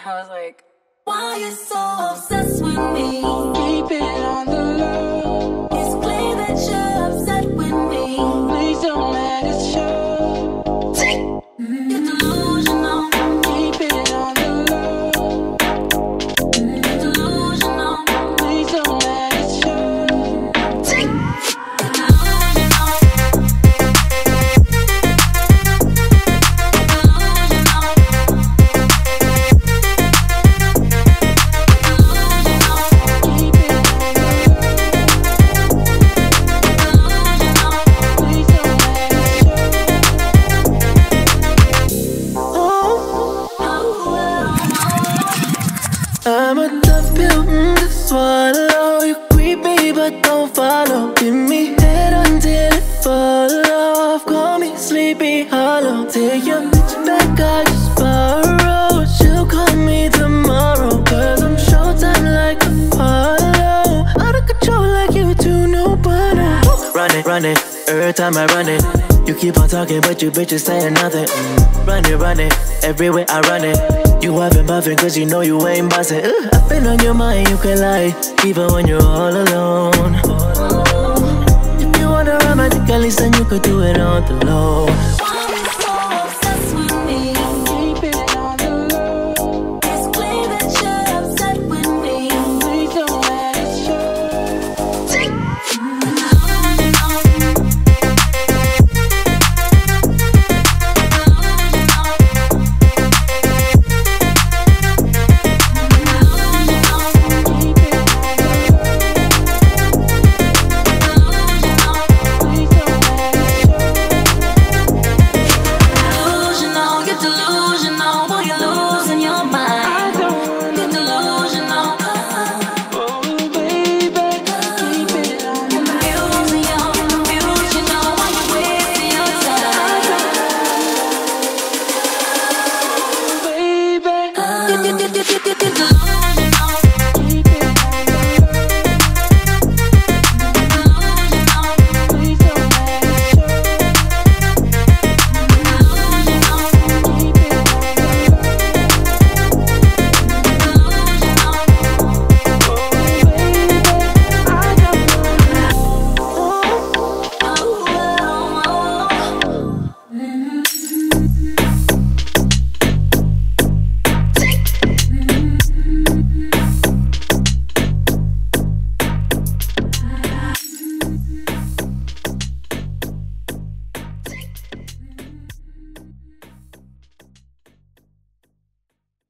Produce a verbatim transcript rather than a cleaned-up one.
I was like, why you so obsessed with me? Keep it on the low. It's clear that you're upset with me. Please don't let it show. Mm, You're delusional. Keep it on the low. Mm, You're delusional. Please don't let it show. You're delusional. I'm a tough pill mm, to swallow. You creep me but don't follow. Give me head until it fall off. Call me Sleepy Hollow. Take your bitch back, I just borrow. She'll call me tomorrow, cause I'm showtime like Apollo. Out of control like you two, nobody. Run it, run it, every time I run it. You keep on talking but you bitches saying nothing. mm. Run it, run it, everywhere I run it. You haven't buffing cause you know you ain't bustin'. uh, I've been on your mind, you can lie, even when you're all alone. If you wanna romantic, at least then you could do it on the low. Why you so obsessed with me? Keep it on the low. It's clear that you're upset with me. Please don't let it show. Delusional, you're delusional. Boy, you're losing your mind. You're delusional. Oh baby, keep it on the Confusing you, confused, you know why you wasting your time. low, baby. You're delusional.